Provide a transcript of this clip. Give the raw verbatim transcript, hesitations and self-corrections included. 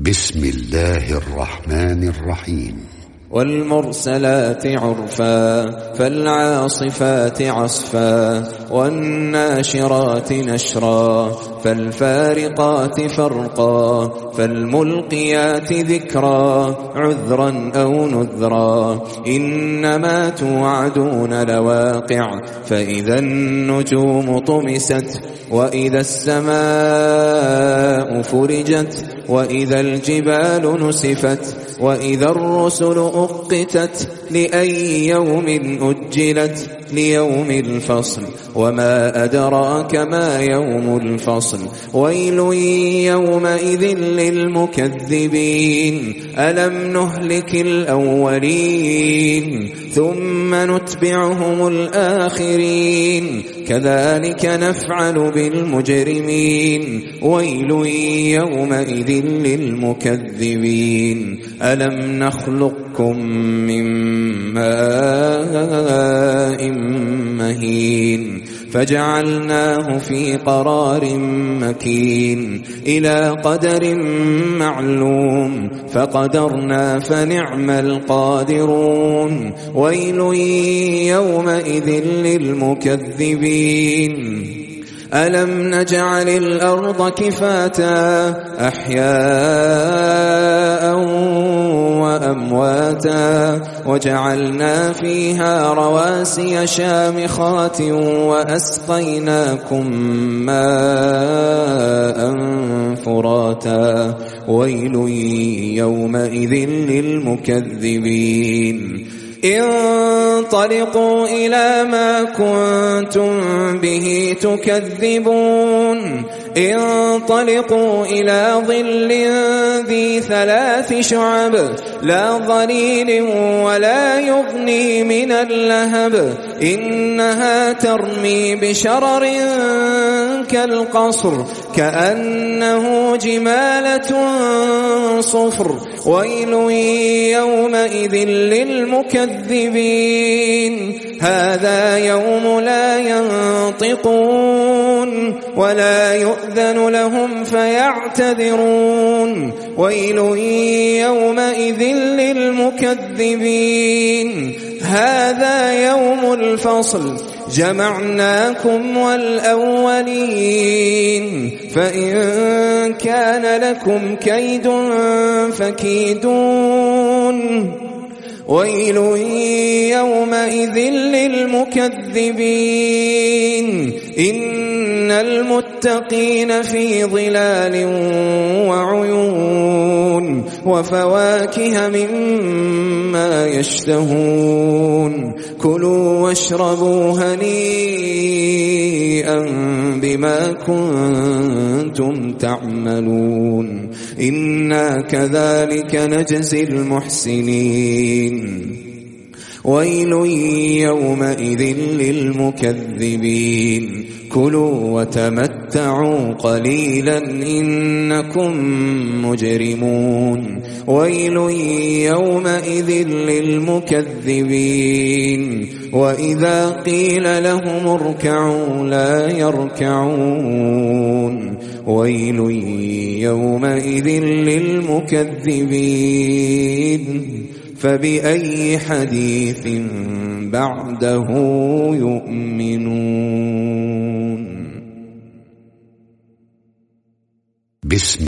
بسم الله الرحمن الرحيم. والمرسلات عرفا فالعاصفات عصفا والناشرات نشرا فالفارقات فرقا فالملقيات ذكرا عذرا أو نذرا إنما توعدون لواقع فإذا النجوم طمست وإذا السماء فرجت وإذا الجبال نسفت وإذا الرسل أقتت لأي يوم أجلت ليوم الفصل وما أدراك ما يوم الفصل ويل يومئذ للمكذبين ألم نهلك الأولين ثم نتبعهم الآخرين كذلك نفعل بالمجرمين ويل يومئذ للمكذبين ألم نخلقكم من ماء مهين فجعلناه في قرار مكين إلى قدر معلوم فقدرنا فنعم القادرون ويل يومئذ للمكذبين ألم نجعل الأرض كفاتا أحياء وأمواتا وجعلنا فيها رواسي شامخات وأسقيناكم ماء فراتا ويل يومئذ للمكذبين انطلقوا إلى ما كنتم به تكذبون انطلقوا إلى ظل ذي ثلاث شعب لا ظليل ولا يغني من اللهب إنها ترمي بشرر كالقصر كأنه جمالة صفر ويل يومئذ للمكذبين هذا يوم لا ينطقون ولا يؤذن لهم فيعتذرون ويل يومئذ للمكذبين هذا يوم الفصل جمعناكم والأولين فإن كان لكم كيد فكيدون ويل يومئذ للمكذبين إن المتقين في ظلال وعيون وفواكه مما يشتهون كلوا واشربوا هنيئا بما كنتم تعملون إنا كذلك نجزي المحسنين ويل يومئذ للمكذبين كلوا وتمتعوا قليلا إنكم مجرمون ويل يومئذ للمكذبين وإذا قيل لهم اركعوا لا يركعون ويل يومئذ للمكذبين فبأي حديث بعده يؤمنون. بسم